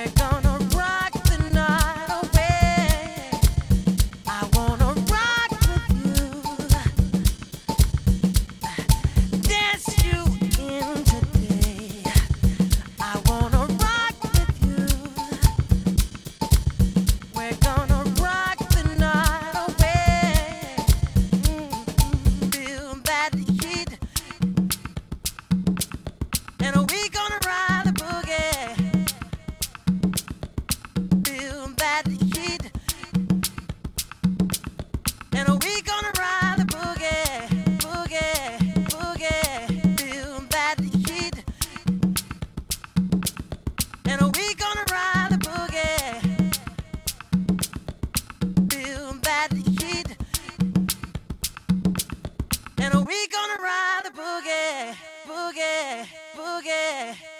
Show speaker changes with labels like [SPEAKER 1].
[SPEAKER 1] We're gonna rock the night away. I wanna rock with you, dance you in today. I wanna rock with you. We're gonna rock the night away. Feel that heat, and we gonna ride the boogie. Feel that heat, and we gonna ride the boogie, boogie, boogie. Feel that heat, and we gonna ride the boogie. Feel that heat, and we gonna ride the boogie, boogie, boogie.